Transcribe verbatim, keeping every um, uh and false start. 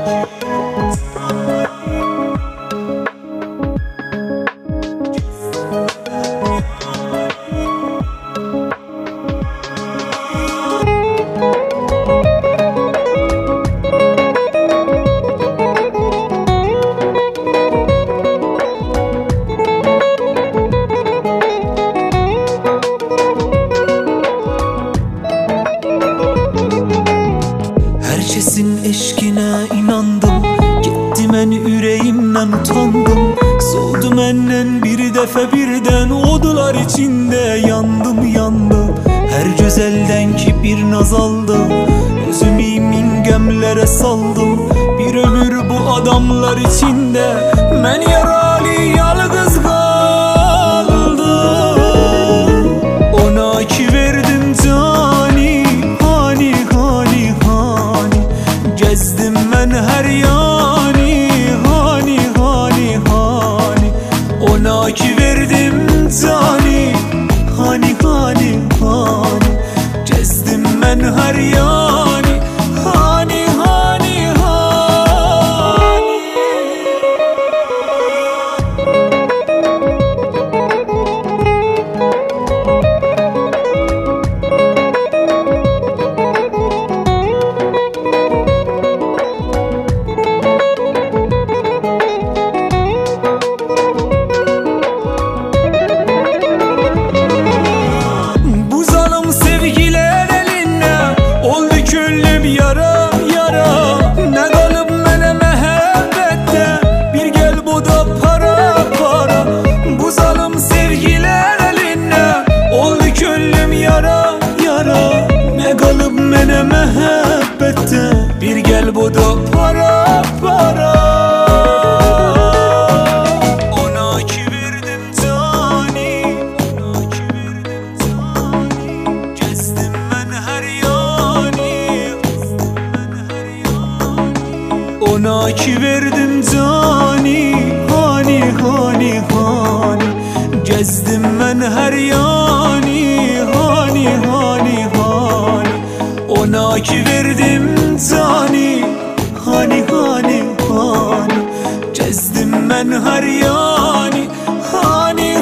Herkesin eşkine inandım, gitti men yüreğimden utandım. Soğudu menden bir defa birden, odular içinde yandım yandım. Her güzelden ki bir naz aldım, özümü mingemlere saldım. Bir ömür bu adamlar içinde, men yaralı yalnız kaldım. Ona ki verdim cani, hani hani hani, gezdim ben her yani, hani hani hani. Ona ki verdim cani, hani hani hani, gezdim ben her yani, hani hani hani. Mene mehabbette bir gel bu da para para. Ona ki verdim cani, ona ki verdim cani, gezdim ben her yani, ona ki verdim cani, hani hani hani, gezdim ben her yani, hani hani hani. Ona ki verdim cani, hani hani hani, gezdim ben her yani, hani